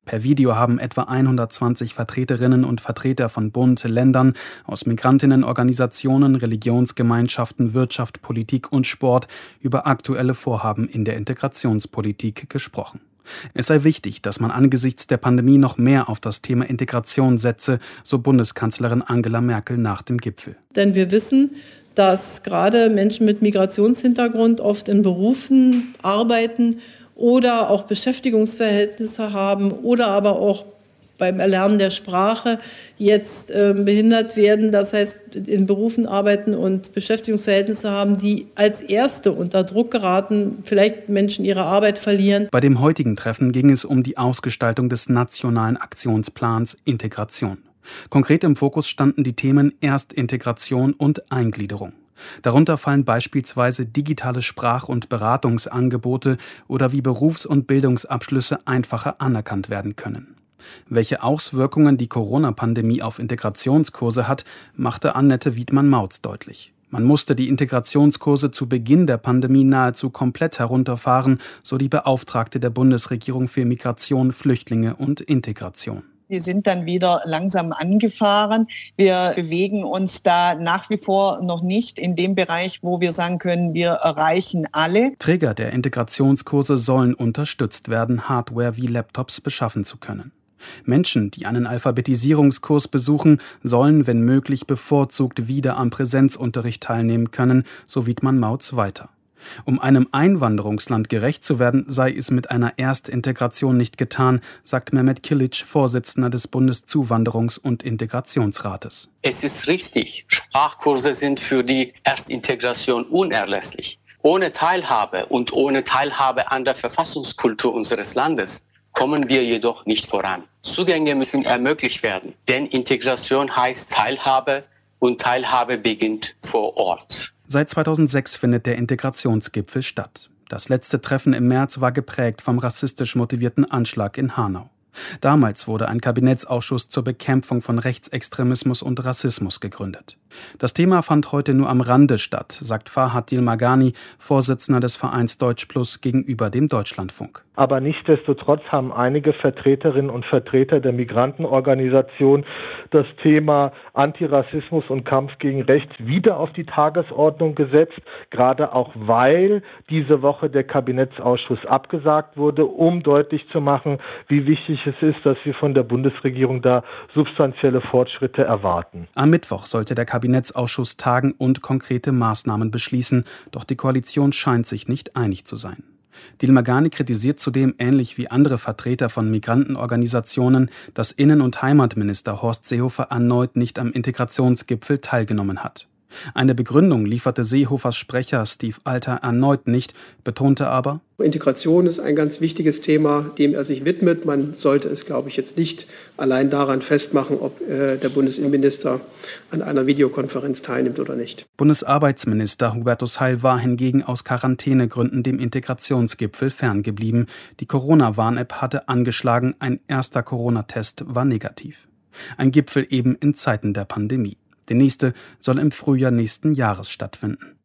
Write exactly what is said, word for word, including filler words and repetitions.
Per Video haben etwa hundertzwanzig Vertreterinnen und Vertreter von Bund, Ländern, aus Migrantinnenorganisationen, Religionsgemeinschaften, Wirtschaft, Politik und Sport über aktuelle Vorhaben in der Integrationspolitik gesprochen. Es sei wichtig, dass man angesichts der Pandemie noch mehr auf das Thema Integration setze, so Bundeskanzlerin Angela Merkel nach dem Gipfel. Denn wir wissen, dass gerade Menschen mit Migrationshintergrund oft in Berufen arbeiten oder auch Beschäftigungsverhältnisse haben oder aber auch beim Erlernen der Sprache jetzt äh, behindert werden. Das heißt, in Berufen arbeiten und Beschäftigungsverhältnisse haben, die als Erste unter Druck geraten, vielleicht Menschen ihre Arbeit verlieren. Bei dem heutigen Treffen ging es um die Ausgestaltung des nationalen Aktionsplans Integration. Konkret im Fokus standen die Themen Erstintegration und Eingliederung. Darunter fallen beispielsweise digitale Sprach- und Beratungsangebote oder wie Berufs- und Bildungsabschlüsse einfacher anerkannt werden können. Welche Auswirkungen die Corona-Pandemie auf Integrationskurse hat, machte Annette Wiedmann-Mautz deutlich. Man musste die Integrationskurse zu Beginn der Pandemie nahezu komplett herunterfahren, so die Beauftragte der Bundesregierung für Migration, Flüchtlinge und Integration. Wir sind dann wieder langsam angefahren. Wir bewegen uns da nach wie vor noch nicht in dem Bereich, wo wir sagen können, wir erreichen alle. Träger der Integrationskurse sollen unterstützt werden, Hardware wie Laptops beschaffen zu können. Menschen, die einen Alphabetisierungskurs besuchen, sollen, wenn möglich, bevorzugt wieder am Präsenzunterricht teilnehmen können, so Wiedmann-Mautz weiter. Um einem Einwanderungsland gerecht zu werden, sei es mit einer Erstintegration nicht getan, sagt Mehmet Kilic, Vorsitzender des Bundeszuwanderungs- und Integrationsrates. Es ist richtig, Sprachkurse sind für die Erstintegration unerlässlich. Ohne Teilhabe und ohne Teilhabe an der Verfassungskultur unseres Landes kommen wir jedoch nicht voran. Zugänge müssen ermöglicht werden, denn Integration heißt Teilhabe und Teilhabe beginnt vor Ort. Seit zweitausendsechs findet der Integrationsgipfel statt. Das letzte Treffen im März war geprägt vom rassistisch motivierten Anschlag in Hanau. Damals wurde ein Kabinettsausschuss zur Bekämpfung von Rechtsextremismus und Rassismus gegründet. Das Thema fand heute nur am Rande statt, sagt Farhad Dilmagani, Vorsitzender des Vereins Deutsch Plus gegenüber dem Deutschlandfunk. Aber nichtsdestotrotz haben einige Vertreterinnen und Vertreter der Migrantenorganisation das Thema Antirassismus und Kampf gegen Rechts wieder auf die Tagesordnung gesetzt, gerade auch weil diese Woche der Kabinettsausschuss abgesagt wurde, um deutlich zu machen, wie wichtig es ist, dass wir von der Bundesregierung da substanzielle Fortschritte erwarten. Am Mittwoch sollte der Kabinettsausschuss tagen und konkrete Maßnahmen beschließen, doch die Koalition scheint sich nicht einig zu sein. Dilmagani kritisiert zudem, ähnlich wie andere Vertreter von Migrantenorganisationen, dass Innen- und Heimatminister Horst Seehofer erneut nicht am Integrationsgipfel teilgenommen hat. Eine Begründung lieferte Seehofers Sprecher Steve Alter erneut nicht, betonte aber: Integration ist ein ganz wichtiges Thema, dem er sich widmet. Man sollte es, glaube ich, jetzt nicht allein daran festmachen, ob äh, der Bundesinnenminister an einer Videokonferenz teilnimmt oder nicht. Bundesarbeitsminister Hubertus Heil war hingegen aus Quarantänegründen dem Integrationsgipfel ferngeblieben. Die Corona-Warn-App hatte angeschlagen, ein erster Corona-Test war negativ. Ein Gipfel eben in Zeiten der Pandemie. Der nächste soll im Frühjahr nächsten Jahres stattfinden.